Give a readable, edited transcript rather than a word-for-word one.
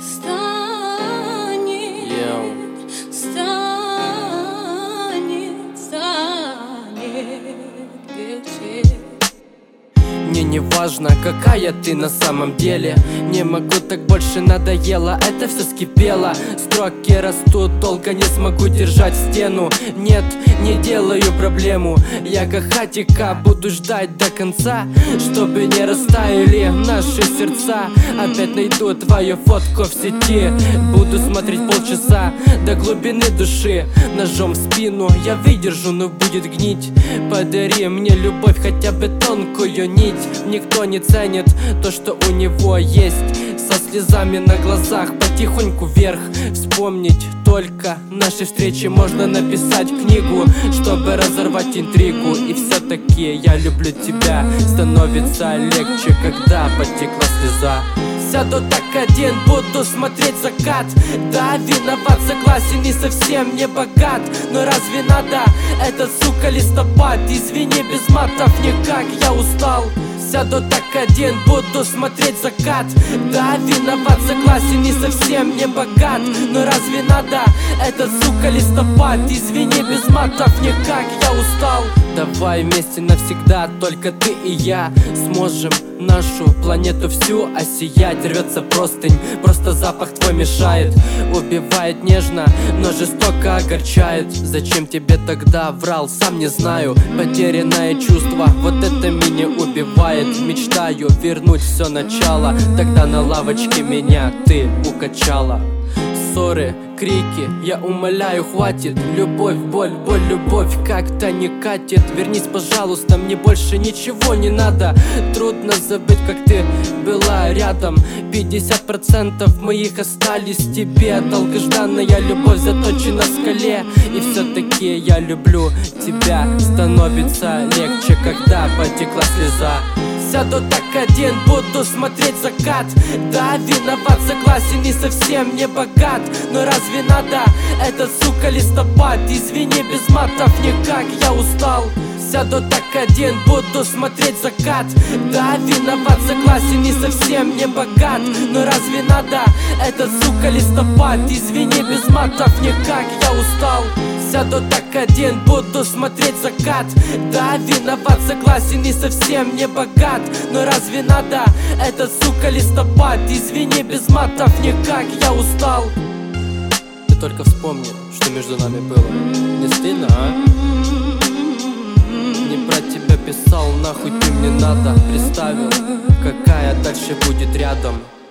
Мне не важно, какая ты на самом деле. Не могу, так больше надоело, это все скипело. Строки растут, долго не смогу держать стену. Нет, не делаю проблему. Я как хатика буду ждать до конца, чтобы не растаяли наши сердца. Опять найду твою фотку в сети, буду смотреть полчаса до глубины души. Ножом в спину я выдержу, но будет гнить. Подари мне любовь, хотя бы тонкую нить. Никто не ценит то, что у него есть. Со слезами на глазах потихоньку вверх. Вспомнить только наши встречи, можно написать книгу, чтобы разорвать интригу. И все-таки я люблю тебя. Становится легче, когда потекла слеза. Сяду так один, буду смотреть закат. Да, виноват, согласен, не совсем не богат. Но разве надо этот, сука, листопад? Извини, без матов никак, я устал. Сяду так один, буду смотреть закат. Да, виноват, согласен, не совсем не богат. Но разве надо этот, сука, листопад? Извини, без матов никак, я устал. Давай вместе навсегда, только ты и я сможем нашу планету всю осиять. Рвется простынь, просто запах твой мешает. Убивает нежно, но жестоко огорчает. Зачем тебе тогда врал, сам не знаю. Потерянное чувство, вот это меня убивает. Мечтаю вернуть все начало, тогда на лавочке меня ты укачала. Ссоры, крики, я умоляю, хватит. Любовь, боль, боль, любовь как-то не катит. Вернись, пожалуйста, мне больше ничего не надо. Трудно забыть, как ты была рядом. 50% моих остались тебе. Долгожданная любовь заточена в скале. И все-таки я люблю тебя. Становится легче, когда потекла слеза. Сяду так один, буду смотреть закат. Да, виноват, согласен, не совсем не богат. Но разве надо этот, сука, листопад? Извини, без матов никак, я устал. Сяду так один, буду смотреть закат. Да, виноват, согласен, не совсем не богат. Но разве надо этот, сука, листопад? Извини, без матов никак, я устал. Сяду так один, буду смотреть закат. Да, виноват, согласен, не совсем не богат. Но разве надо этот, сука, листопад? Извини, без матов никак, я устал. Ты только вспомни, что между нами было. Не стыдно, а? Не про тебя писал, нахуй ты мне надо. Представил, какая дальше будет рядом.